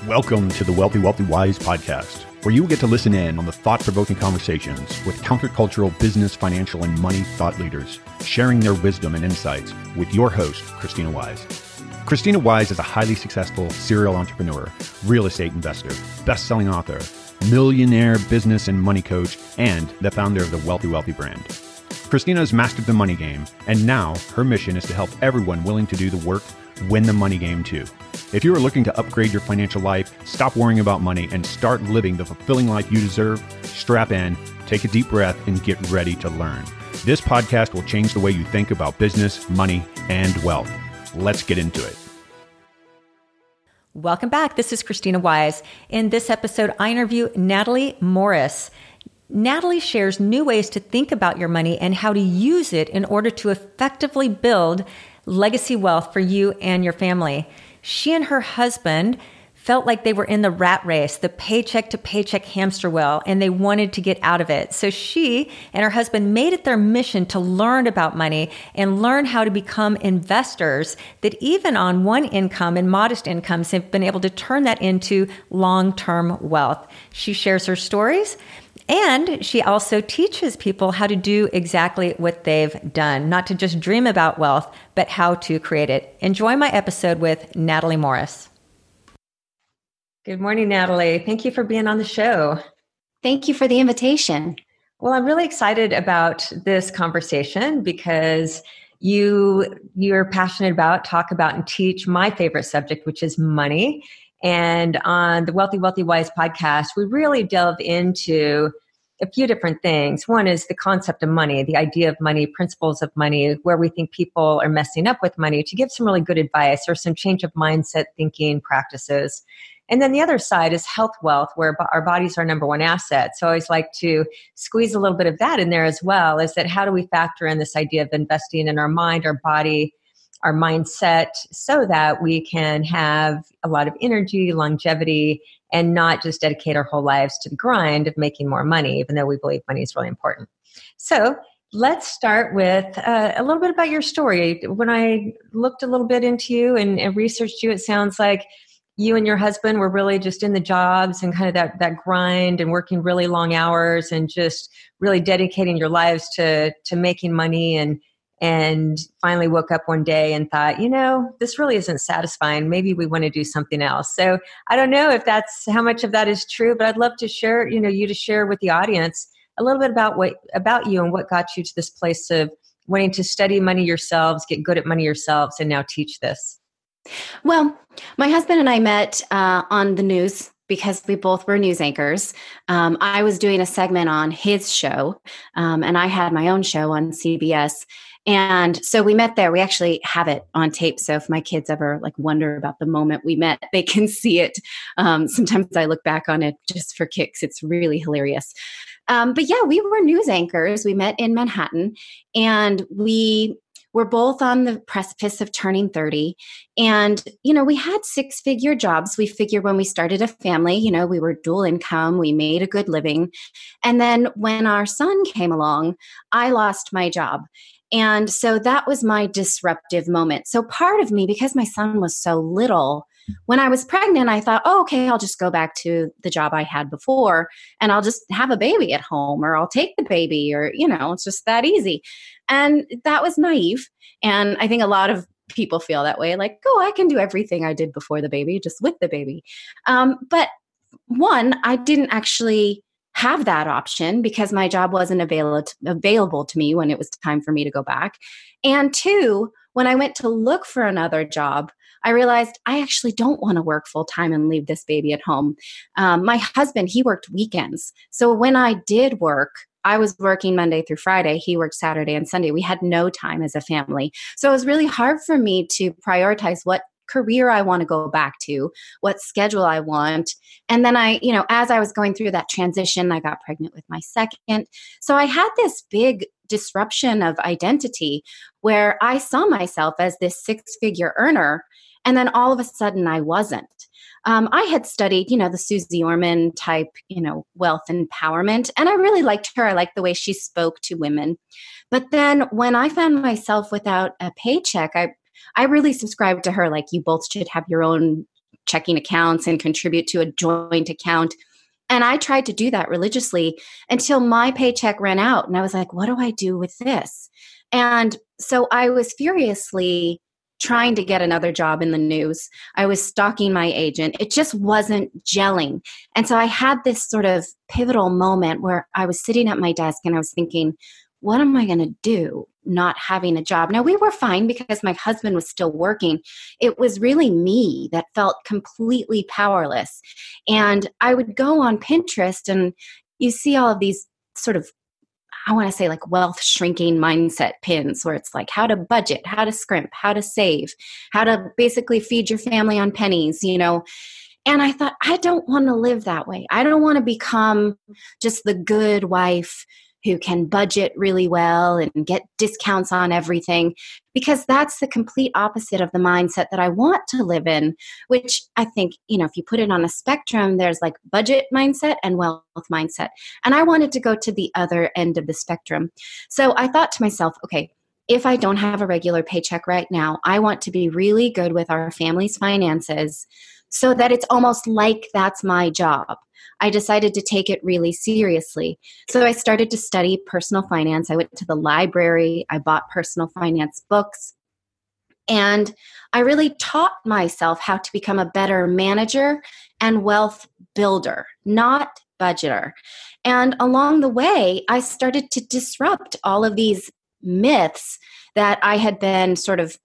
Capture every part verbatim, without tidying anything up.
Welcome to the Wealthy, Wealthy, Wise podcast, where you will get to listen in on the thought-provoking conversations with countercultural business, financial, and money thought leaders, sharing their wisdom and insights with your host, Christina Wise. Christina Wise is a highly successful serial entrepreneur, real estate investor, best-selling author, millionaire business and money coach, and the founder of the Wealthy, Wealthy brand. Christina has mastered the money game, and now her mission is to help everyone willing to do the work win the money game too. If you are looking to upgrade your financial life, stop worrying about money, and start living the fulfilling life you deserve, strap in, take a deep breath, and get ready to learn. This podcast will change the way you think about business, money, and wealth. Let's get into it. Welcome back. This is Christina Wise. In this episode, I interview Natalie Morris. Natalie shares new ways to think about your money and how to use it in order to effectively build legacy wealth for you and your family. She and her husband felt like they were in the rat race, the paycheck to paycheck hamster wheel, and they wanted to get out of it. So she and her husband made it their mission to learn about money and learn how to become investors that even on one income and modest incomes have been able to turn that into long-term wealth. She shares her stories, and she also teaches people how to do exactly what they've done, not to just dream about wealth, but how to create it. Enjoy my episode with Natalie Morris. Good morning, Natalie. Thank you for being on the show. Thank you for the invitation. Well, I'm really excited about this conversation because you, you're passionate about, talk about, and teach my favorite subject, which is money. And on the Wealthy, Wealthy, Wise podcast, we really delve into a few different things. One is the concept of money, the idea of money, principles of money, where we think people are messing up with money, to give some really good advice or some change of mindset thinking practices. And then the other side is health wealth, where our bodies are our number one asset. So I always like to squeeze a little bit of that in there as well, is that how do we factor in this idea of investing in our mind, our body, our mindset, so that we can have a lot of energy, longevity, and not just dedicate our whole lives to the grind of making more money, even though we believe money is really important. So let's start with uh, a little bit about your story. When I looked a little bit into you and, and researched you, it sounds like you and your husband were really just in the jobs and kind of that, that grind and working really long hours and just really dedicating your lives to, to making money, and and finally woke up one day and thought, you know, this really isn't satisfying. Maybe we want to do something else. So I don't know if that's how much of that is true, but I'd love to share, you know, you to share with the audience a little bit about what about you and what got you to this place of wanting to study money yourselves, get good at money yourselves, and now teach this. Well, my husband and I met uh, on the news because we both were news anchors. Um, I was doing a segment on his show, um, and I had my own show on C B S. And so we met there. We actually have it on tape. So if my kids ever like wonder about the moment we met, they can see it. Um, sometimes I look back on it just for kicks. It's really hilarious. Um, but yeah, we were news anchors. We met in Manhattan, and we were both on the precipice of turning thirty. And, you know, we had six figure jobs. We figured when we started a family, you know, we were dual income, we made a good living. And then when our son came along, I lost my job. And so that was my disruptive moment. So part of me, because my son was so little, when I was pregnant, I thought, oh, okay, I'll just go back to the job I had before and I'll just have a baby at home, or I'll take the baby, or, you know, it's just that easy. And that was naive. And I think a lot of people feel that way, like, oh, I can do everything I did before the baby, just with the baby. Um, but one, I didn't actually have that option because my job wasn't available available to me when it was time for me to go back. And two, when I went to look for another job, I realized I actually don't want to work full time and leave this baby at home. Um, my husband, he worked weekends. So when I did work, I was working Monday through Friday. He worked Saturday and Sunday. We had no time as a family. So it was really hard for me to prioritize what career I want to go back to, what schedule I want. And then I, you know, as I was going through that transition, I got pregnant with my second. So I had this big disruption of identity where I saw myself as this six-figure earner. And then all of a sudden I wasn't. Um, I had studied, you know, the Susie Orman type, you know, wealth empowerment. And I really liked her. I liked the way she spoke to women. But then when I found myself without a paycheck, I I really subscribed to her, like, you both should have your own checking accounts and contribute to a joint account. And I tried to do that religiously until my paycheck ran out. And I was like, what do I do with this? And so I was furiously trying to get another job in the news. I was stalking my agent. It just wasn't gelling. And so I had this sort of pivotal moment where I was sitting at my desk and I was thinking, what am I going to do not having a job? Now, we were fine because my husband was still working. It was really me that felt completely powerless. And I would go on Pinterest and you see all of these sort of, I want to say like wealth shrinking mindset pins where it's like how to budget, how to scrimp, how to save, how to basically feed your family on pennies, you know. And I thought, I don't want to live that way. I don't want to become just the good wife who can budget really well and get discounts on everything, because that's the complete opposite of the mindset that I want to live in, which I think, you know, if you put it on a spectrum, there's like budget mindset and wealth mindset. And I wanted to go to the other end of the spectrum. So I thought to myself, okay, if I don't have a regular paycheck right now, I want to be really good with our family's finances so that it's almost like that's my job. I decided to take it really seriously. So I started to study personal finance. I went to the library. I bought personal finance books. And I really taught myself how to become a better manager and wealth builder, not budgeter. And along the way, I started to disrupt all of these myths that I had been sort of,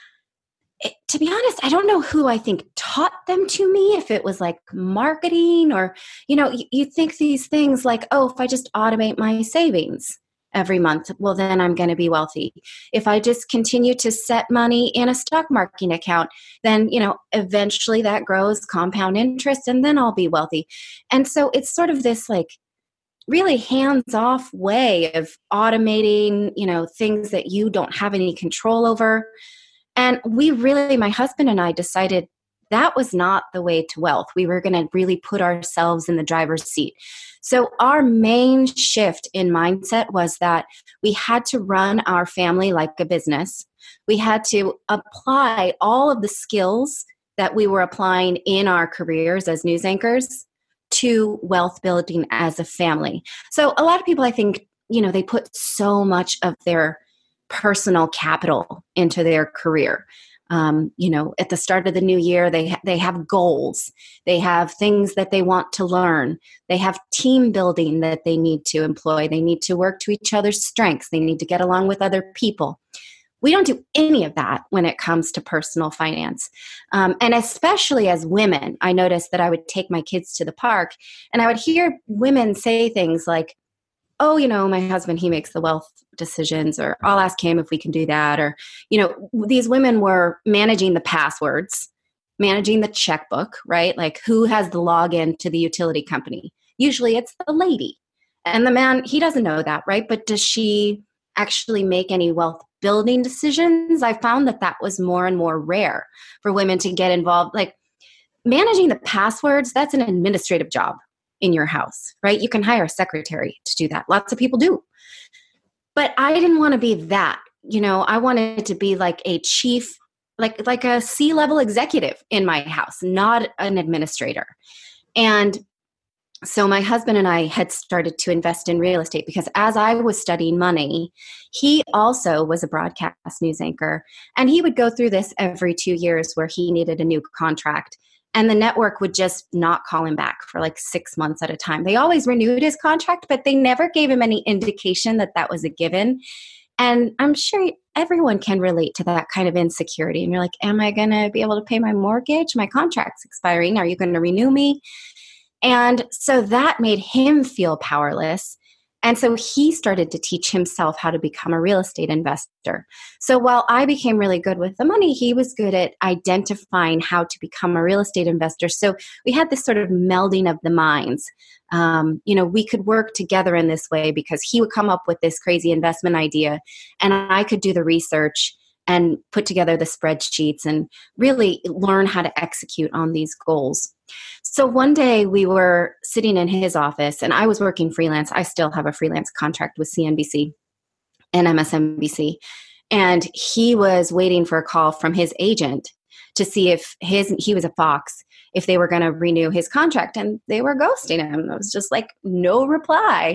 to be honest, I don't know who I think taught them to me, if it was like marketing or, you know, you, you think these things like, oh, if I just automate my savings every month, well, then I'm going to be wealthy. If I just continue to set money in a stock market account, then, you know, eventually that grows compound interest and then I'll be wealthy. And so it's sort of this like really hands-off way of automating, you know, things that you don't have any control over. And we really, my husband and I decided that was not the way to wealth. We were going to really put ourselves in the driver's seat. So our main shift in mindset was that we had to run our family like a business. We had to apply all of the skills that we were applying in our careers as news anchors to wealth building as a family. So a lot of people, I think, you know, they put so much of their personal capital into their career. Um, you know, at the start of the new year, they ha- they have goals. They have things that they want to learn. They have team building that they need to employ. They need to work to each other's strengths. They need to get along with other people. We don't do any of that when it comes to personal finance. Um, and especially as women, I noticed that I would take my kids to the park and I would hear women say things like, oh, you know, my husband, he makes the wealth decisions, or I'll ask him if we can do that. Or, you know, these women were managing the passwords, managing the checkbook, right? Like who has the login to the utility company? Usually it's the lady. And the man, he doesn't know that, right? But does she actually make any wealth building decisions? I found that that was more and more rare for women to get involved. Like managing the passwords, that's an administrative job in your house, right? You can hire a secretary to do that. Lots of people do. But I didn't want to be that. You know, I wanted to be like a chief, like, like a C-level executive in my house, not an administrator. And so my husband and I had started to invest in real estate because as I was studying money, he also was a broadcast news anchor. And he would go through this every two years where he needed a new contract. And the network would just not call him back for like six months at a time. They always renewed his contract, but they never gave him any indication that that was a given. And I'm sure everyone can relate to that kind of insecurity. And you're like, am I going to be able to pay my mortgage? My contract's expiring. Are you going to renew me? And so that made him feel powerless. And so he started to teach himself how to become a real estate investor. So while I became really good with the money, he was good at identifying how to become a real estate investor. So we had this sort of melding of the minds. Um, you know, we could work together in this way because he would come up with this crazy investment idea and I could do the research and put together the spreadsheets and really learn how to execute on these goals. So one day we were sitting in his office and I was working freelance. I still have a freelance contract with C N B C and M S N B C. And he was waiting for a call from his agent to see if his, he was a Fox, if they were going to renew his contract, and they were ghosting him. It was just like no reply.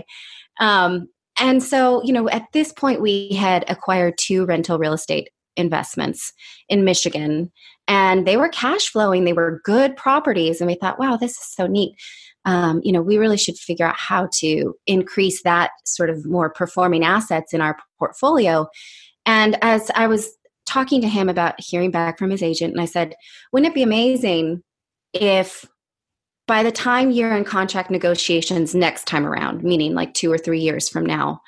Um, and so, you know, at this point we had acquired two rental real estate investments in Michigan, and they were cash flowing. They were good properties. And we thought, wow, this is so neat. Um, you know, we really should figure out how to increase that sort of more performing assets in our portfolio. And as I was talking to him about hearing back from his agent, and I said, wouldn't it be amazing if by the time you're in contract negotiations next time around, meaning like two or three years from now,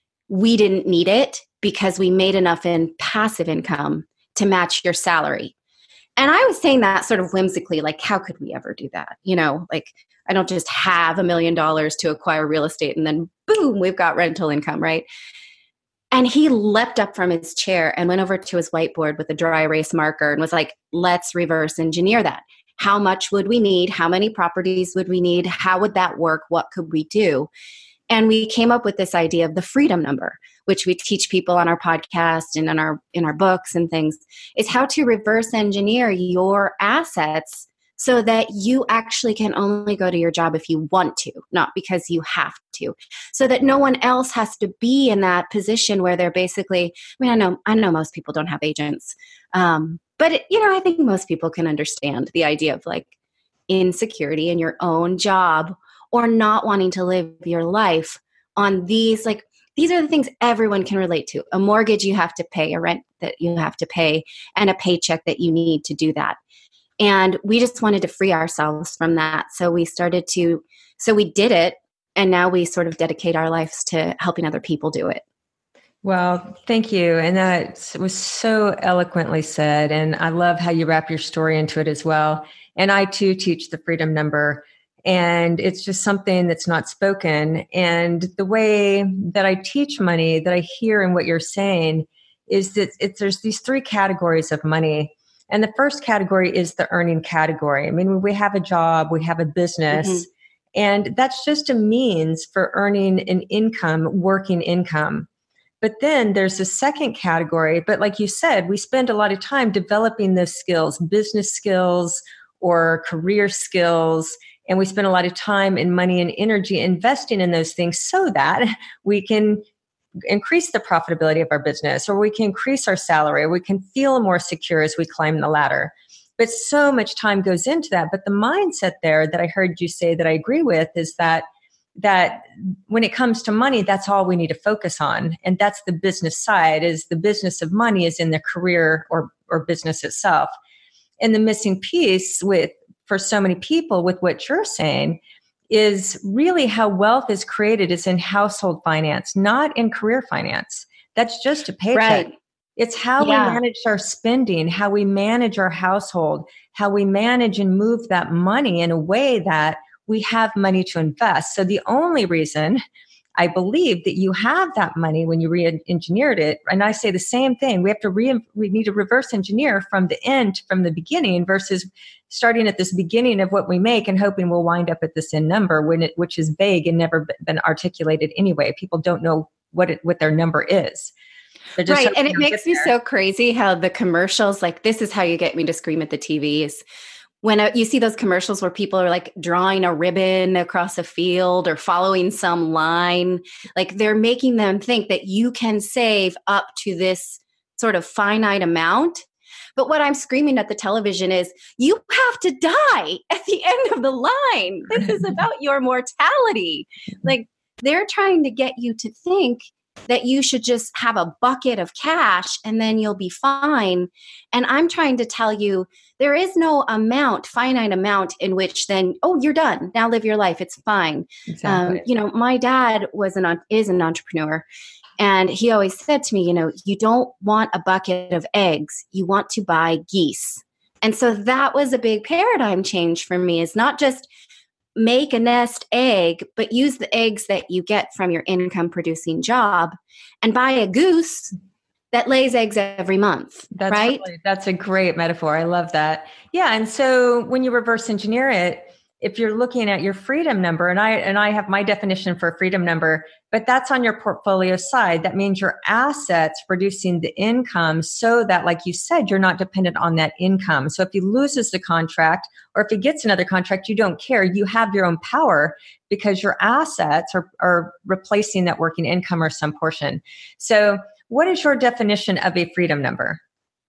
we didn't need it because we made enough in passive income to match your salary. And I was saying that sort of whimsically, like, how could we ever do that? You know, like, I don't just have a million dollars to acquire real estate and then boom, we've got rental income, right? And he leapt up from his chair and went over to his whiteboard with a dry erase marker and was like, let's reverse engineer that. How much would we need? How many properties would we need? How would that work? What could we do? And we came up with this idea of the freedom number, which we teach people on our podcast and in our in our books and things, is how to reverse engineer your assets so that you actually can only go to your job if you want to, not because you have to. So that no one else has to be in that position where they're basically, I mean, I know I know most people don't have agents. Um, but, it, you know, I think most people can understand the idea of like insecurity in your own job or not wanting to live your life on these, like, these are the things everyone can relate to. A mortgage you have to pay, a rent that you have to pay, and a paycheck that you need to do that. And we just wanted to free ourselves from that. So we started to, so we did it. And now we sort of dedicate our lives to helping other people do it. Well, thank you. And that was so eloquently said. And I love how you wrap your story into it as well. And I too teach the freedom number. And it's just something that's not spoken. And the way that I teach money, that I hear in what you're saying, is that it's, there's these three categories of money. And the first category is the earning category. I mean, we have a job, we have a business, mm-hmm. and that's just a means for earning an income, working income. But then there's a second category. But like you said, we spend a lot of time developing those skills, business skills or career skills. And we spend a lot of time and money and energy investing in those things so that we can increase the profitability of our business, or we can increase our salary, or we can feel more secure as we climb the ladder. But so much time goes into that. But the mindset there that I heard you say that I agree with is that that when it comes to money, that's all we need to focus on. And that's the business side, is the business of money is in the career or, or business itself. And the missing piece with for so many people with what you're saying is really how wealth is created is in household finance, not in career finance. That's just a paycheck. Right. It's how yeah. we manage our spending, how we manage our household, how we manage and move that money in a way that we have money to invest. So the only reason I believe that you have that money when you re-engineered it, and I say the same thing, we have to re- we need to reverse engineer from the end, from the beginning, versus starting at this beginning of what we make and hoping we'll wind up at this end number, when it, which is vague and never been articulated anyway. People don't know what it, what their number is. Right. And it makes me so crazy how the commercials, like, this is how you get me to scream at the T Vs. When uh, you see those commercials where people are like drawing a ribbon across a field or following some line, like they're making them think that you can save up to this sort of finite amount. But what I'm screaming at the television is, you have to die at the end of the line. This is about your mortality. Like, they're trying to get you to think that you should just have a bucket of cash and then you'll be fine. And I'm trying to tell you, there is no amount, finite amount in which then, oh, you're done. Now live your life. It's fine. Exactly. Um, you know, my dad was an is an entrepreneur. And he always said to me, you know, you don't want a bucket of eggs. You want to buy geese. And so that was a big paradigm change for me, is not just make a nest egg, but use the eggs that you get from your income producing job and buy a goose that lays eggs every month. That's right? Really, that's a great metaphor. I love that. Yeah. And so when you reverse engineer it, if you're looking at your freedom number, and I and I have my definition for a freedom number, but that's on your portfolio side. That means your assets producing the income so that, like you said, you're not dependent on that income. So if he loses the contract or if he gets another contract, you don't care. You have your own power because your assets are, are replacing that working income or some portion. So what is your definition of a freedom number?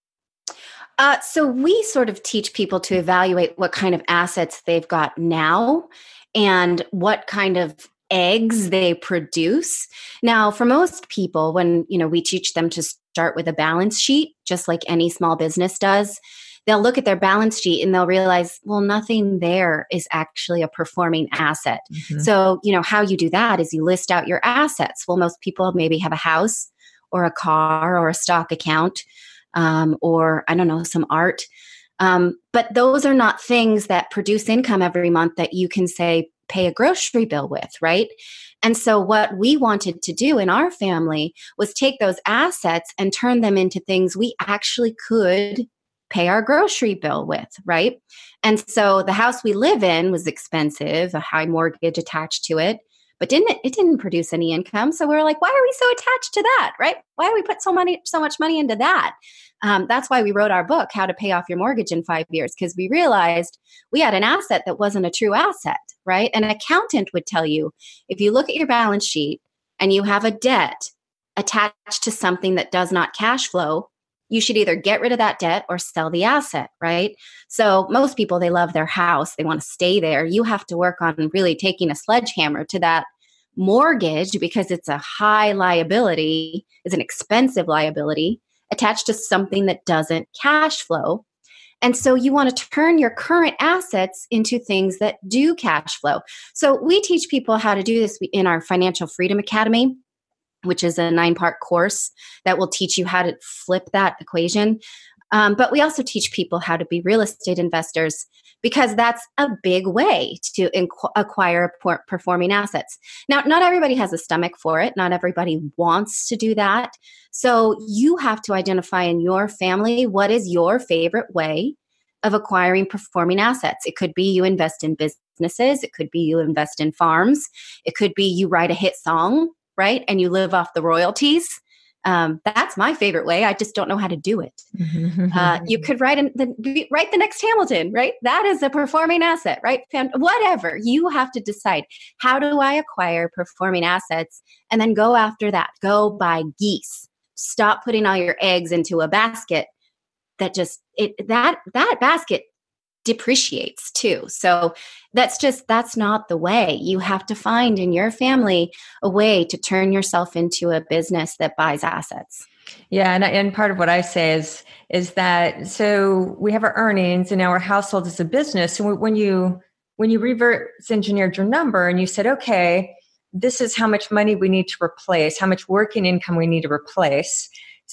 Uh, so we sort of teach people to evaluate what kind of assets they've got now and what kind of eggs they produce. Now, for most people, when you know we teach them to start with a balance sheet, just like any small business does, they'll look at their balance sheet and they'll realize, well, nothing there is actually a performing asset. Mm-hmm. So, you know, how you do that is you list out your assets. Well, most people maybe have a house or a car or a stock account. Um, or I don't know, some art. Um, but those are not things that produce income every month that you can say, pay a grocery bill with, right? And so what we wanted to do in our family was take those assets and turn them into things we actually could pay our grocery bill with, right? And so the house we live in was expensive, a high mortgage attached to it. But didn't it, it didn't produce any income. So we were like, why are we so attached to that, right? Why do we put so money, so much money into that? Um, that's why we wrote our book, How to Pay Off Your Mortgage in Five Years, because we realized we had an asset that wasn't a true asset, right? An accountant would tell you, if you look at your balance sheet and you have a debt attached to something that does not cash flow, you should either get rid of that debt or sell the asset, right? So most people, they love their house. They want to stay there. You have to work on really taking a sledgehammer to that mortgage because it's a high liability, it's an expensive liability attached to something that doesn't cash flow. And so you want to turn your current assets into things that do cash flow. So we teach people how to do this in our Financial Freedom Academy, which is a nine-part course that will teach you how to flip that equation. Um, but we also teach people how to be real estate investors because that's a big way to inqu- acquire por- performing assets. Now, not everybody has a stomach for it. Not everybody wants to do that. So you have to identify in your family what is your favorite way of acquiring performing assets. It could be you invest in businesses. It could be you invest in farms. It could be you write a hit song, right? And you live off the royalties. Um, that's my favorite way. I just don't know how to do it. Uh, you could write in the, write the next Hamilton, right? That is a performing asset, right? Whatever. You have to decide, how do I acquire performing assets? And then go after that. Go buy geese. Stop putting all your eggs into a basket that just, it that that basket depreciates too. So that's just, that's not the way. You have to find in your family a way to turn yourself into a business that buys assets. Yeah. And, and part of what I say is, is that, so we have our earnings and our household is a business. So when you, when you reverse engineered your number and you said, okay, this is how much money we need to replace, how much working income we need to replace.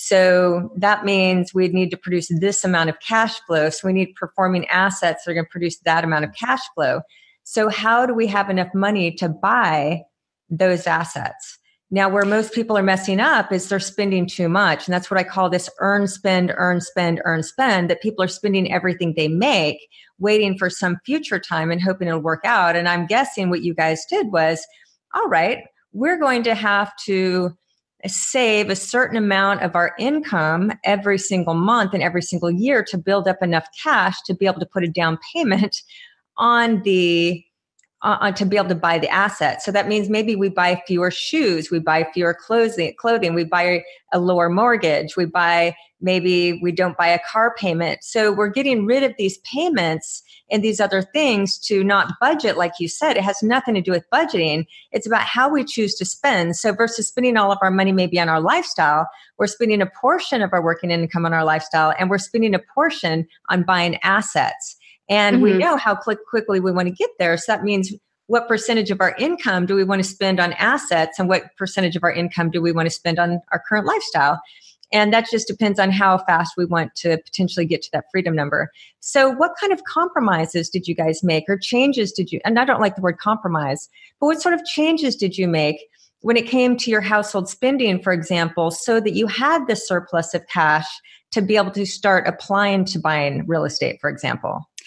So that means we need to produce this amount of cash flow. So we need performing assets that are going to produce that amount of cash flow. So how do we have enough money to buy those assets? Now, where most people are messing up is they're spending too much. And that's what I call this earn, spend, earn, spend, earn, spend, that people are spending everything they make, waiting for some future time and hoping it'll work out. And I'm guessing what you guys did was, all right, we're going to have to save a certain amount of our income every single month and every single year to build up enough cash to be able to put a down payment on the uh, to be able to buy the asset. So that means maybe we buy fewer shoes, we buy fewer clothing, clothing, we buy a lower mortgage, we buy, maybe we don't buy a car payment. So we're getting rid of these payments and these other things to not budget, like you said. It has nothing to do with budgeting. It's about how we choose to spend. So versus spending all of our money maybe on our lifestyle, we're spending a portion of our working income on our lifestyle, and we're spending a portion on buying assets. And mm-hmm. we know how quick, quickly we want to get there. So that means what percentage of our income do we want to spend on assets, and what percentage of our income do we want to spend on our current lifestyle? And that just depends on how fast we want to potentially get to that freedom number. So what kind of compromises did you guys make, or changes did you, and I don't like the word compromise, but what sort of changes did you make when it came to your household spending, for example, so that you had the surplus of cash to be able to start applying to buying real estate, for example?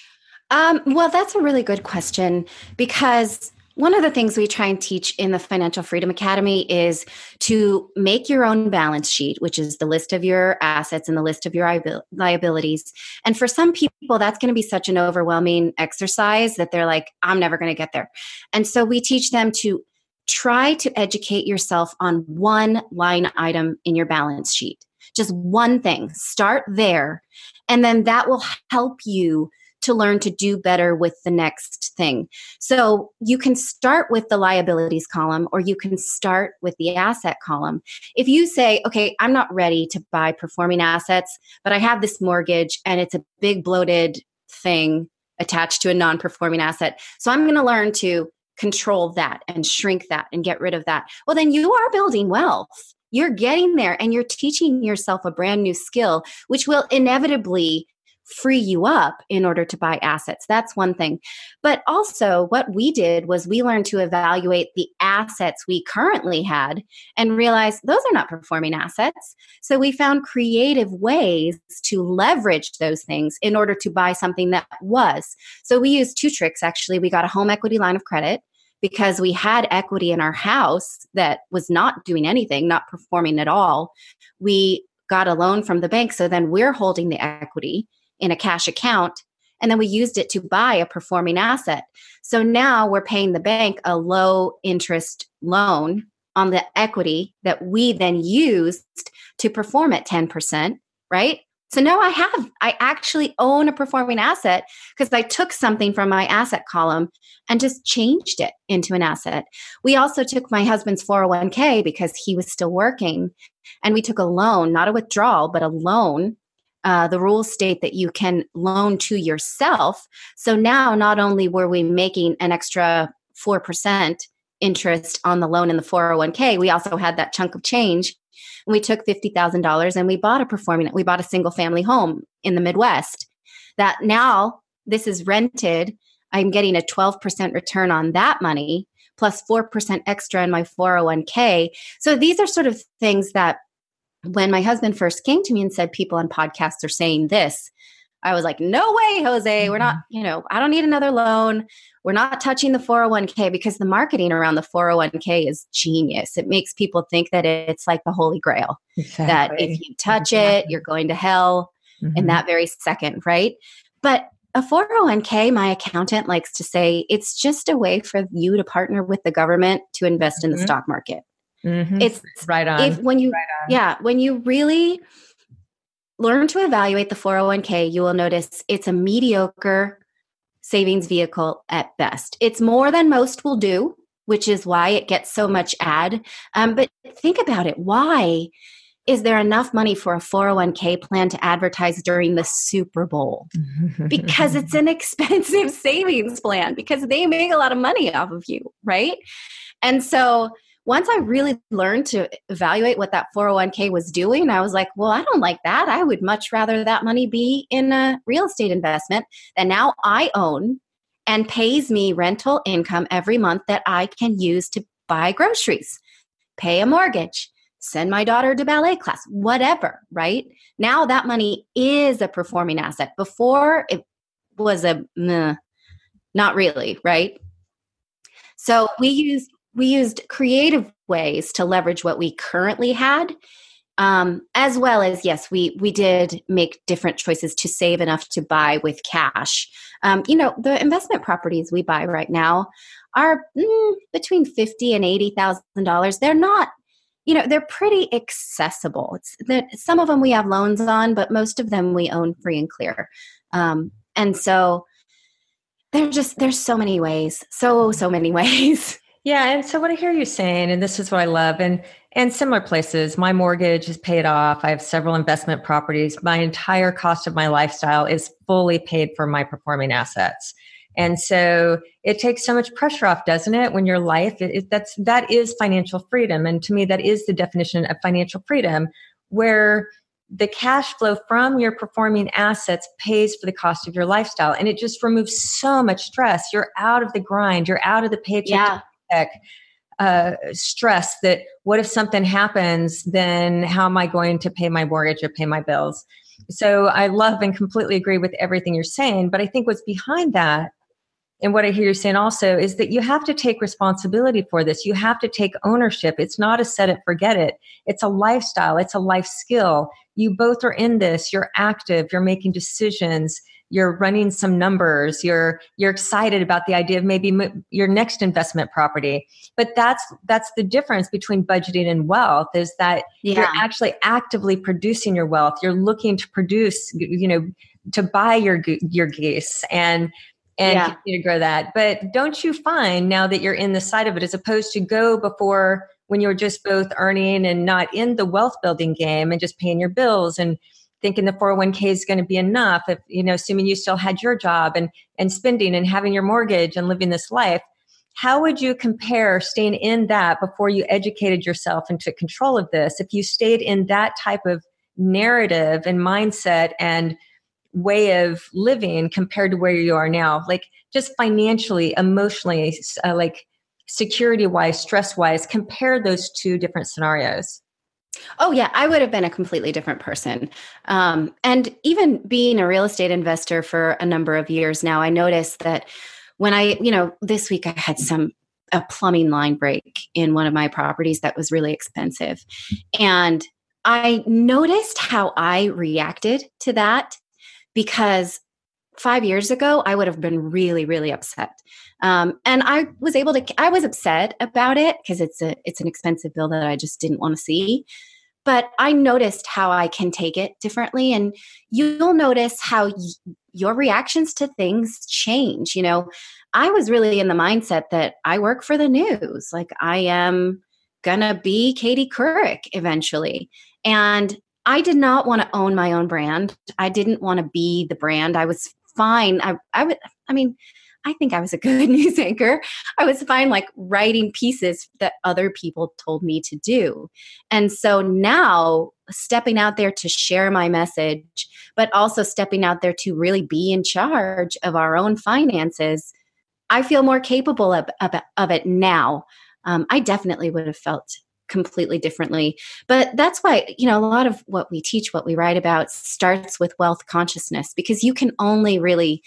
Um, well, that's a really good question, because one of the things we try and teach in the Financial Freedom Academy is to make your own balance sheet, which is the list of your assets and the list of your liabilities. And for some people, that's going to be such an overwhelming exercise that they're like, I'm never going to get there. And so we teach them to try to educate yourself on one line item in your balance sheet, just one thing. Start there. And then that will help you to learn to do better with the next thing. So you can start with the liabilities column, or you can start with the asset column. If you say, okay, I'm not ready to buy performing assets, but I have this mortgage and it's a big bloated thing attached to a non-performing asset, so I'm going to learn to control that and shrink that and get rid of that. Well, then you are building wealth. You're getting there and you're teaching yourself a brand new skill, which will inevitably free you up in order to buy assets. That's one thing. But also what we did was we learned to evaluate the assets we currently had and realize those are not performing assets. So we found creative ways to leverage those things in order to buy something that was. So we used two tricks, actually. We got a home equity line of credit because we had equity in our house that was not doing anything, not performing at all. We got a loan from the bank, so then we're holding the equity in a cash account, and then we used it to buy a performing asset. So now we're paying the bank a low interest loan on the equity that we then used to perform at ten percent, right? So now I have, I actually own a performing asset because I took something from my asset column and just changed it into an asset. We also took my husband's four oh one k because he was still working, and we took a loan, not a withdrawal, but a loan. Uh, the rules state that you can loan to yourself. So now not only were we making an extra four percent interest on the loan in the four oh one k, we also had that chunk of change. And we took fifty thousand dollars and we bought a performing, we bought a single family home in the Midwest that now this is rented. I'm getting a twelve percent return on that money plus four percent extra in my four oh one k. So these are sort of things that when my husband first came to me and said, people on podcasts are saying this, I was like, no way, Jose, we're not, you know, I don't need another loan. We're not touching the four oh one k, because the marketing around the four oh one k is genius. It makes people think that it's like the Holy Grail, exactly. That if you touch exactly. it, you're going to hell mm-hmm. in that very second, right? But a four oh one k, my accountant likes to say, it's just a way for you to partner with the government to invest mm-hmm. in the stock market. Mm-hmm. It's right on. If when you, right on. yeah, when you really learn to evaluate the four oh one k, you will notice it's a mediocre savings vehicle at best. It's more than most will do, which is why it gets so much ad. Um, but think about it. Why is there enough money for a four oh one k plan to advertise during the Super Bowl? Because it's an expensive savings plan, because they make a lot of money off of you, right? And so once I really learned to evaluate what that four oh one k was doing, I was like, well, I don't like that. I would much rather that money be in a real estate investment that now I own and pays me rental income every month that I can use to buy groceries, pay a mortgage, send my daughter to ballet class, whatever, right? Now that money is a performing asset. Before it was a meh, not really, right? So we used We used creative ways to leverage what we currently had, um, as well as, yes, we we did make different choices to save enough to buy with cash. Um, you know, the investment properties we buy right now are mm, between fifty and eighty thousand dollars. They're not, you know, they're pretty accessible. It's that some of them we have loans on, but most of them we own free and clear. Um, and so they're just there's so many ways, so so many ways. Yeah. And so what I hear you saying, and this is what I love, and and similar places, my mortgage is paid off. I have several investment properties. My entire cost of my lifestyle is fully paid for my performing assets. And so it takes so much pressure off, doesn't it? When your life, it, it, that's, that is financial freedom. And to me, that is the definition of financial freedom, where the cash flow from your performing assets pays for the cost of your lifestyle. And it just removes so much stress. You're out of the grind. You're out of the paycheck. Yeah. Uh, stress that what if something happens, then how am I going to pay my mortgage or pay my bills? So I love and completely agree with everything you're saying. But I think what's behind that, and what I hear you saying also, is that you have to take responsibility for this. You have to take ownership. It's not a set it, forget it. It's a lifestyle. It's a life skill. You both are in this. You're active. You're making decisions. You're running some numbers. You're you're excited about the idea of maybe m- your next investment property. But that's that's the difference between budgeting and wealth, is that Yeah. you're actually actively producing your wealth. You're looking to produce, you know, to buy your your geese and and Yeah. continue to grow that. But don't you find, now that you're in the side of it, as opposed to go before when you were just both earning and not in the wealth building game and just paying your bills and thinking the four oh one k is going to be enough, if, you know, assuming you still had your job and, and spending and having your mortgage and living this life, how would you compare staying in that before you educated yourself and took control of this? If you stayed in that type of narrative and mindset and way of living compared to where you are now, like just financially, emotionally, uh, like security wise, stress wise, compare those two different scenarios. Oh, yeah, I would have been a completely different person. Um, and even being a real estate investor for a number of years now, I noticed that when I, you know, this week I had some, a plumbing line break in one of my properties that was really expensive. And I noticed how I reacted to that, because five years ago, I would have been really, really upset. Um, and I was able to, I was upset about it because it's a, it's an expensive bill that I just didn't want to see. But I noticed how I can take it differently. And you'll notice how y- your reactions to things change. You know, I was really in the mindset that I work for the news. Like, I am going to be Katie Couric eventually. And I did not want to own my own brand. I didn't want to be the brand. I was fine. I, I would, I mean, I think I was a good news anchor. I was fine, like, writing pieces that other people told me to do. And so now, stepping out there to share my message, but also stepping out there to really be in charge of our own finances, I feel more capable of, of, of it now. Um, I definitely would have felt completely differently. But that's why, you know, a lot of what we teach, what we write about, starts with wealth consciousness, because you can only really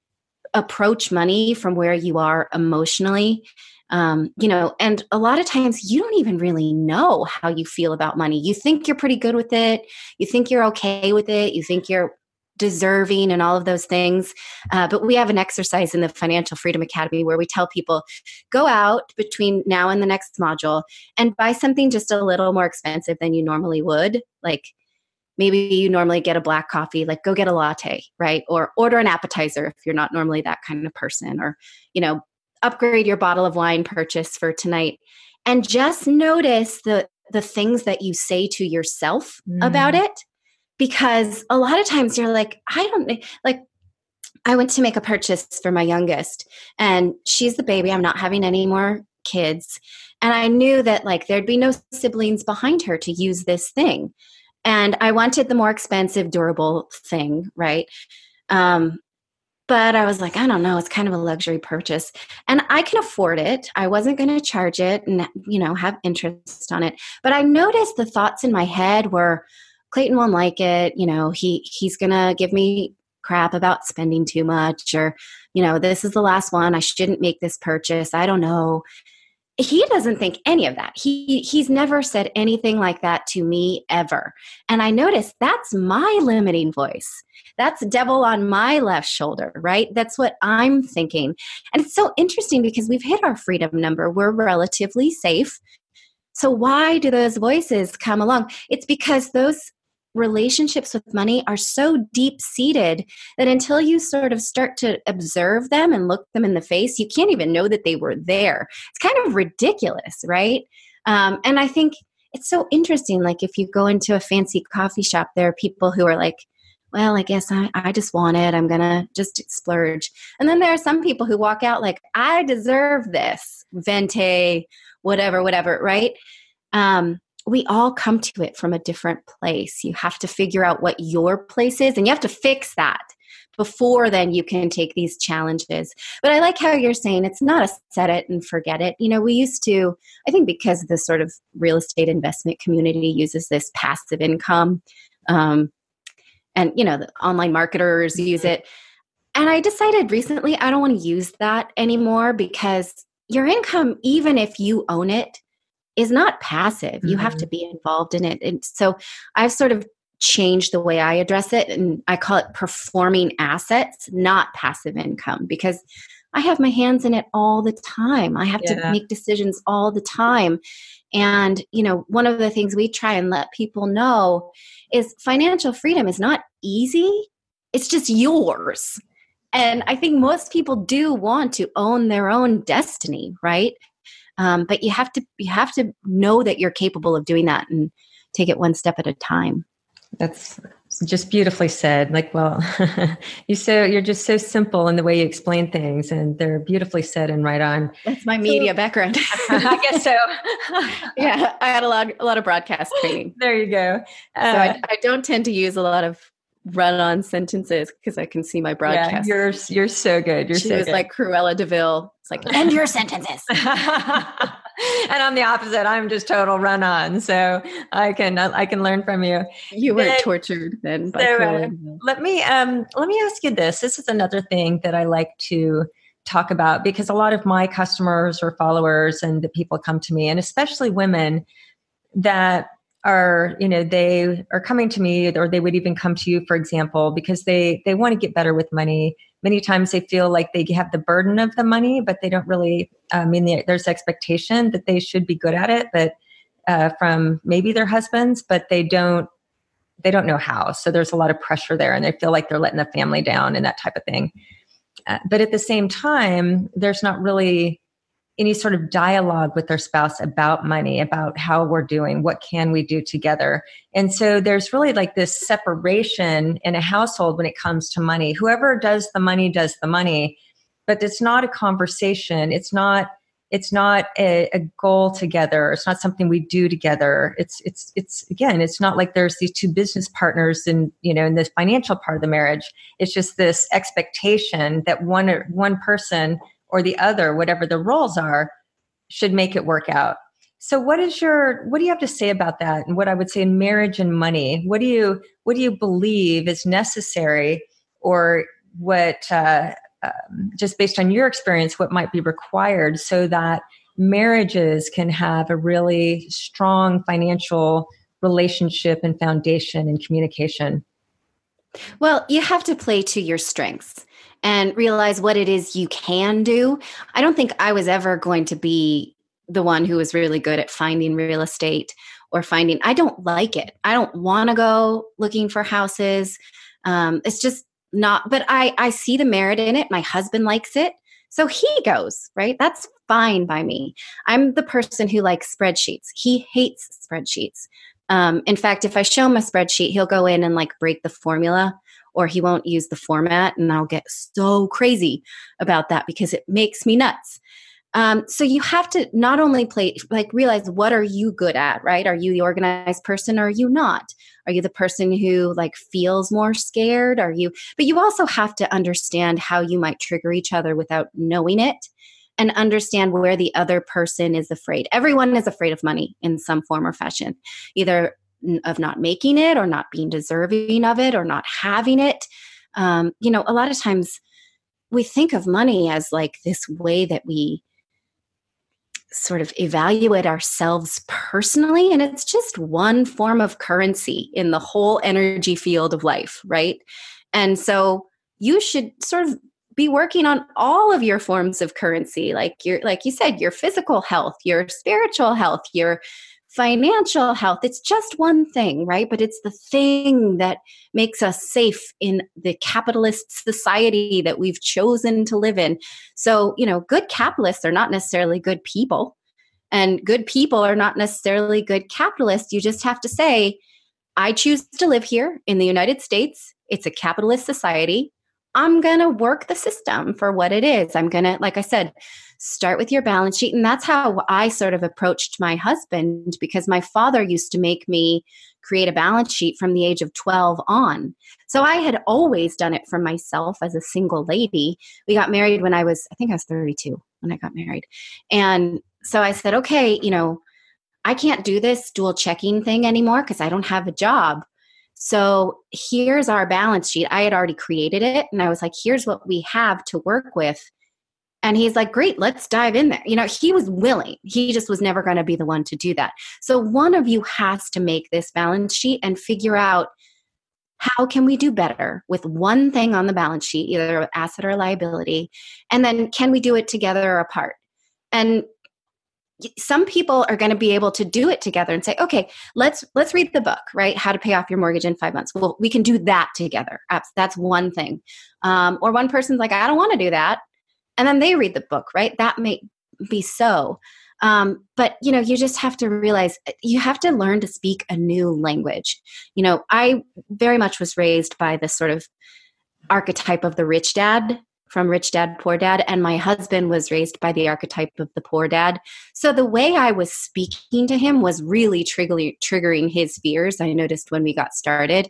approach money from where you are emotionally. Um, you know, and a lot of times you don't even really know how you feel about money. You think you're pretty good with it. You think you're okay with it. You think you're deserving and all of those things. Uh, but we have an exercise in the Financial Freedom Academy where we tell people, go out between now and the next module and buy something just a little more expensive than you normally would. Like, maybe you normally get a black coffee, like go get a latte, right? Or order an appetizer if you're not normally that kind of person, or, you know, upgrade your bottle of wine purchase for tonight. And just notice the the things that you say to yourself mm. about it. Because a lot of times you're like, I don't like, I went to make a purchase for my youngest, and she's the baby. I'm not having any more kids. And I knew that, like, there'd be no siblings behind her to use this thing. And I wanted the more expensive, durable thing, right? Um, but I was like, I don't know, it's kind of a luxury purchase. And I can afford it. I wasn't going to charge it and, you know, have interest on it. But I noticed the thoughts in my head were, Clayton won't like it. You know, he he's going to give me crap about spending too much, or, you know, this is the last one. I shouldn't make this purchase. I don't know. He doesn't think any of that. He he's never said anything like that to me ever. And I noticed that's my limiting voice. That's devil on my left shoulder, right? That's what I'm thinking. And it's so interesting because we've hit our freedom number. We're relatively safe. So why do those voices come along? It's because those relationships with money are so deep-seated that until you sort of start to observe them and look them in the face, you can't even know that they were there. It's kind of ridiculous, right? Um, and I think it's so interesting. Like, if you go into a fancy coffee shop, there are people who are like, well, I guess I, I just want it. I'm going to just splurge. And then there are some people who walk out like, I deserve this, venti, whatever, whatever, right? Um, we all come to it from a different place. You have to figure out what your place is, and you have to fix that before then you can take these challenges. But I like how you're saying it's not a set it and forget it. You know, we used to, I think because the sort of real estate investment community uses this passive income, um, and, you know, the online marketers use it. And I decided recently I don't want to use that anymore because your income, even if you own it, is not passive. Mm-hmm. You have to be involved in it. And so I've sort of changed the way I address it. And I call it performing assets, not passive income, because I have my hands in it all the time. I have yeah. to make decisions all the time. And, you know, one of the things we try and let people know is financial freedom is not easy. It's just yours. And I think most people do want to own their own destiny, right? Um, but you have to you have to know that you're capable of doing that and take it one step at a time. That's just beautifully said. Like, well, you so you're just so simple in the way you explain things, and they're beautifully said and right on. That's my media so, background. I guess so. Yeah, I had a lot, a lot of broadcast training. There you go. Uh, so I, I don't tend to use a lot of run-on sentences because I can see my broadcast. Yeah, you're you're so good. You're she so was good. like Cruella DeVille. It's like end your sentences. And I'm the opposite. I'm just total run-on. So I can I can learn from you. You were then, tortured then by so, Cruella uh, DeVille. Let me um let me ask you this. This is another thing that I like to talk about because a lot of my customers or followers and the people come to me, and especially women that are, you know, they are coming to me, or they would even come to you, for example, because they, they want to get better with money. Many times they feel like they have the burden of the money, but they don't really, I mean, there's expectation that they should be good at it, but uh, from maybe their husbands, but they don't, they don't know how. So there's a lot of pressure there and they feel like they're letting the family down and that type of thing. Uh, but at the same time, there's not really any sort of dialogue with their spouse about money, about how we're doing, what can we do together. And so there's really like this separation in a household when it comes to money. Whoever does the money does the money, but it's not a conversation. It's not, it's not a, a goal together. It's not something we do together. It's, it's, it's, again, it's not like there's these two business partners in, you know, in this financial part of the marriage. It's just this expectation that one, one person or the other, whatever the roles are, should make it work out. So what is your, what do you have to say about that? And what I would say in marriage and money, what do you, what do you believe is necessary, or what, uh, um, just based on your experience, what might be required so that marriages can have a really strong financial relationship and foundation and communication? Well, you have to play to your strengths and realize what it is you can do. I don't think I was ever going to be the one who was really good at finding real estate or finding, I don't like it. I don't want to go looking for houses. Um, it's just not, but I, I see the merit in it. My husband likes it. So he goes, right? That's fine by me. I'm the person who likes spreadsheets. He hates spreadsheets. Um, in fact, if I show him a spreadsheet, he'll go in and like break the formula, or he won't use the format, and I'll get so crazy about that because it makes me nuts. Um, so you have to not only play, like realize what are you good at, right? Are you the organized person or are you not? Are you the person who like feels more scared? Are you, but you also have to understand how you might trigger each other without knowing it, and understand where the other person is afraid. Everyone is afraid of money in some form or fashion, either of not making it or not being deserving of it or not having it. Um, you know, a lot of times we think of money as like this way that we sort of evaluate ourselves personally. And it's just one form of currency in the whole energy field of life, right? And so you should sort of be working on all of your forms of currency, like your, like you said, your physical health, your spiritual health, your financial health. It's just one thing, right? But it's the thing that makes us safe in the capitalist society that we've chosen to live in. So, you know, good capitalists are not necessarily good people, and good people are not necessarily good capitalists. You just have to say, I choose to live here in the United States. It's a capitalist society. I'm going to work the system for what it is. I'm going to, like I said, start with your balance sheet. And that's how I sort of approached my husband, because my father used to make me create a balance sheet from the age of twelve on. So I had always done it for myself as a single lady. We got married when I was, I think I was thirty-two when I got married. And so I said, okay, you know, I can't do this dual checking thing anymore because I don't have a job. So here's our balance sheet. I had already created it. And I was like, here's what we have to work with. And he's like, great, let's dive in there. You know, he was willing. He just was never going to be the one to do that. So one of you has to make this balance sheet and figure out, how can we do better with one thing on the balance sheet, either asset or liability? And then can we do it together or apart? And some people are going to be able to do it together and say, okay, let's let's read the book, right? How to pay off your mortgage in five months. Well, we can do that together. That's one thing. Um, or one person's like, I don't want to do that. And then they read the book, right? That may be so. Um, but, you know, you just have to realize you have to learn to speak a new language. You know, I very much was raised by this sort of archetype of the rich dad, from Rich Dad, Poor Dad. And my husband was raised by the archetype of the poor dad. So the way I was speaking to him was really triggering, triggering his fears, I noticed when we got started.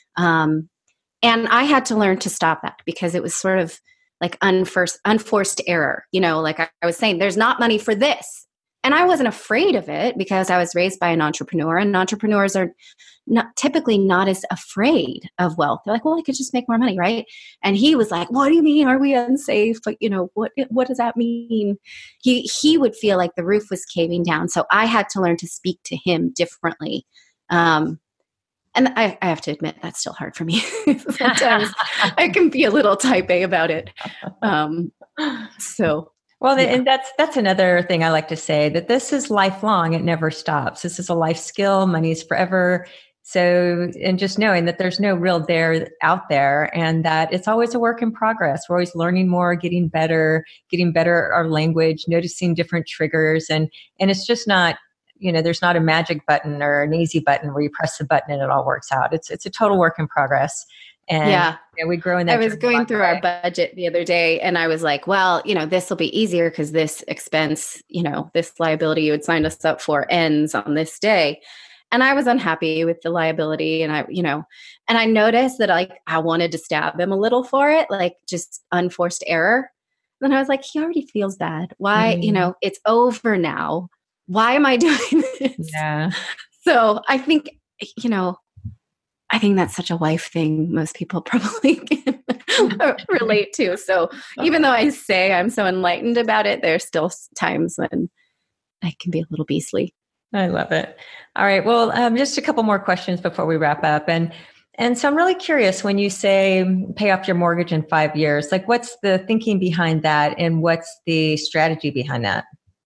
Um, and I had to learn to stop that because it was sort of like unforced, unforced error. You know, like I, I was saying, there's not money for this. And I wasn't afraid of it because I was raised by an entrepreneur, and entrepreneurs are not typically not as afraid of wealth. They're like, well, I could just make more money, right? And he was like, what do you mean? Are we unsafe? But you know, what what does that mean? He he would feel like the roof was caving down. So I had to learn to speak to him differently. Um, and I, I have to admit, that's still hard for me. Sometimes I can be a little type A about it. Um, so... Well, yeah. And that's that's another thing I like to say, that this is lifelong. It never stops. This is a life skill. Money is forever. So, and just knowing that there's no real there out there, and that it's always a work in progress. We're always learning more, getting better, getting better at our language, noticing different triggers. And, and it's just not, you know, there's not a magic button or an easy button where you press the button and it all works out. It's, it's a total work in progress. And yeah, you know, we grow in that. I was going through way. our budget the other day, and I was like, well, you know, this will be easier because this expense, you know, this liability you had signed us up for ends on this day. And I was unhappy with the liability. And I, you know, and I noticed that like I wanted to stab him a little for it, like just unforced error. And I was like, he already feels bad. Why, mm. you know, it's over now. Why am I doing this? Yeah. So I think, you know, I think that's such a wife thing most people probably can relate to. So even though I say I'm so enlightened about it, there's still times when I can be a little beastly. I love it. All right. Well, um, just a couple more questions before we wrap up. And and so I'm really curious, when you say pay off your mortgage in five years, like what's the thinking behind that, and what's the strategy behind that?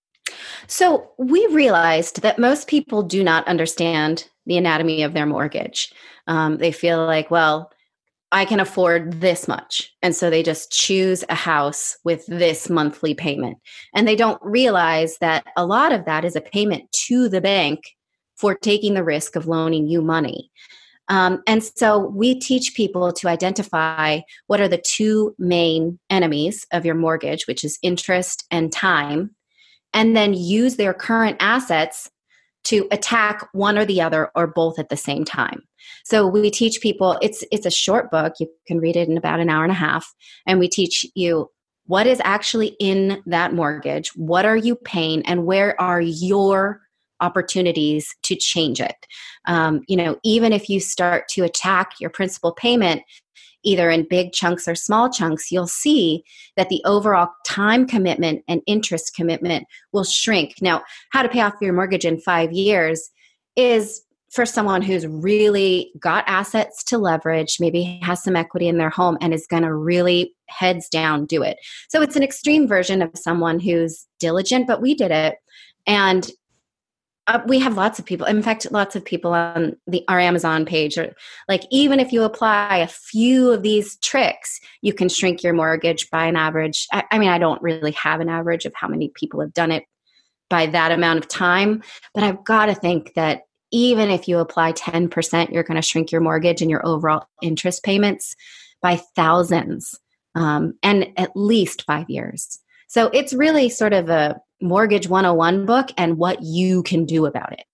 So we realized that most people do not understand the anatomy of their mortgage. Um, they feel like, well, I can afford this much. And so they just choose a house with this monthly payment. And they don't realize that a lot of that is a payment to the bank for taking the risk of loaning you money. Um, and so we teach people to identify what are the two main enemies of your mortgage, which is interest and time, and then use their current assets to attack one or the other or both at the same time. So we teach people, it's it's a short book. You can read it in about an hour and a half. And we teach you what is actually in that mortgage, what are you paying, and where are your opportunities to change it. Um, you know, even if you start to attack your principal payment, either in big chunks or small chunks, you'll see that the overall time commitment and interest commitment will shrink. Now, how to pay off your mortgage in five years is for someone who's really got assets to leverage, maybe has some equity in their home and is going to really heads down do it. So it's an extreme version of someone who's diligent, but we did it. And Uh, we have lots of people. In fact, lots of people on the our Amazon page are like, even if you apply a few of these tricks, you can shrink your mortgage by an average. I, I mean, I don't really have an average of how many people have done it by that amount of time, but I've got to think that even if you apply ten percent, you're going to shrink your mortgage and your overall interest payments by thousands, um, and at least five years. So it's really sort of a Mortgage one oh one book and what you can do about it.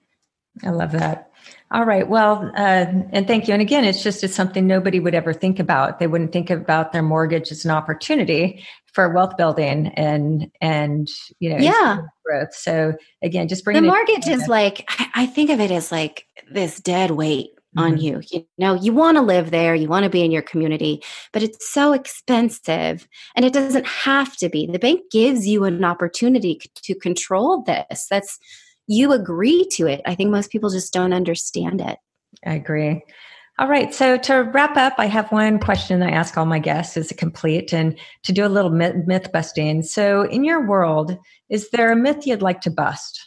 I love that. All right. Well, uh, and thank you. And again, it's just it's something nobody would ever think about. They wouldn't think about their mortgage as an opportunity for wealth building and, and you know, yeah. growth. So again, just bringing the mortgage is like, I think of it as like this dead weight mm-hmm. on you. You know, you want to live there, you want to be in your community, but it's so expensive, and it doesn't have to be. The bank gives you an opportunity to control this. That's, you agree to it. I think most people just don't understand it. I agree. All right. So to wrap up, I have one question I ask all my guests. Is it complete? And to do a little myth, myth busting. So in your world, is there a myth you'd like to bust?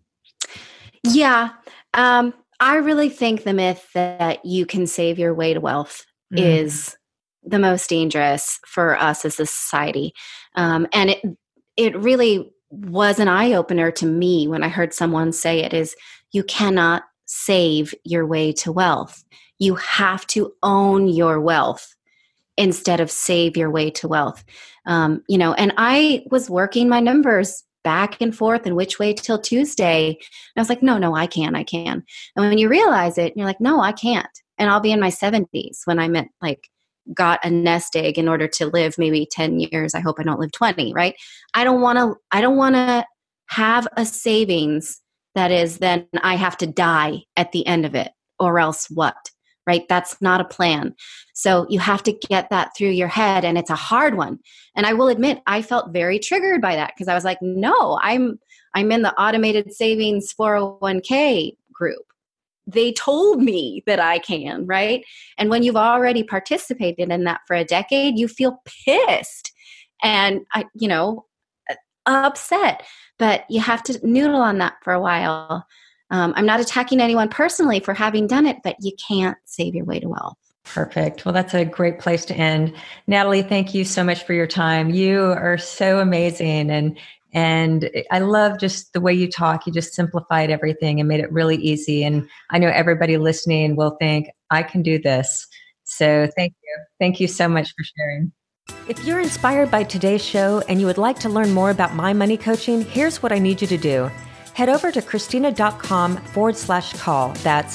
Yeah. Um, I really think the myth that you can save your way to wealth mm. is the most dangerous for us as a society. Um, and it, it really was an eye-opener to me when I heard someone say it, is you cannot save your way to wealth. You have to own your wealth instead of save your way to wealth. Um, you know, and I was working my numbers back and forth and which way till Tuesday. And I was like, no, no, I can, I can. And when you realize it, you're like, no, I can't. And I'll be in my seventies when I meant like got a nest egg in order to live maybe ten years. I hope I don't live twenty, right? I don't want to, I don't want to have a savings that is then I have to die at the end of it, or else what? Right? That's not a plan. So you have to get that through your head, and it's a hard one. And I will admit, I felt very triggered by that because I was like, no, I'm I'm in the automated savings four oh one k group. They told me that I can, right? And when you've already participated in that for a decade, you feel pissed and I, you know, upset. But you have to noodle on that for a while. Um, I'm not attacking anyone personally for having done it, but you can't save your way to wealth. Perfect. Well, that's a great place to end. Natalie, thank you so much for your time. You are so amazing. And and I love just the way you talk. You just simplified everything and made it really easy. And I know everybody listening will think, I can do this. So thank you. Thank you so much for sharing. If you're inspired by today's show and you would like to learn more about my money coaching, here's what I need you to do. Head over to Christina.com forward slash call. That's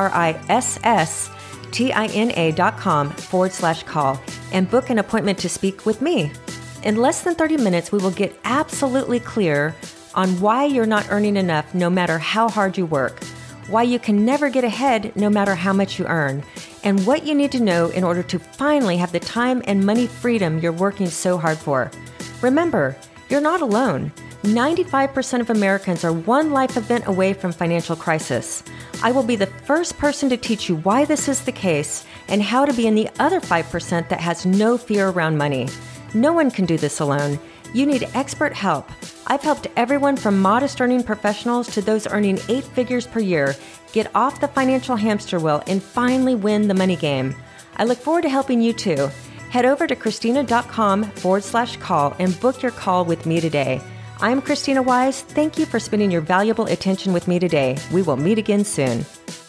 K-R-I-S-S-T-I-N-A dot com forward slash call and book an appointment to speak with me. In less than thirty minutes, we will get absolutely clear on why you're not earning enough no matter how hard you work, why you can never get ahead no matter how much you earn, and what you need to know in order to finally have the time and money freedom you're working so hard for. Remember, you're not alone. ninety-five percent of Americans are one life event away from financial crisis. I will be the first person to teach you why this is the case and how to be in the other five percent that has no fear around money. No one can do this alone. You need expert help. I've helped everyone from modest earning professionals to those earning eight figures per year get off the financial hamster wheel and finally win the money game. I look forward to helping you too. Head over to Christina.com forward slash call and book your call with me today. I'm Christina Wise. Thank you for spending your valuable attention with me today. We will meet again soon.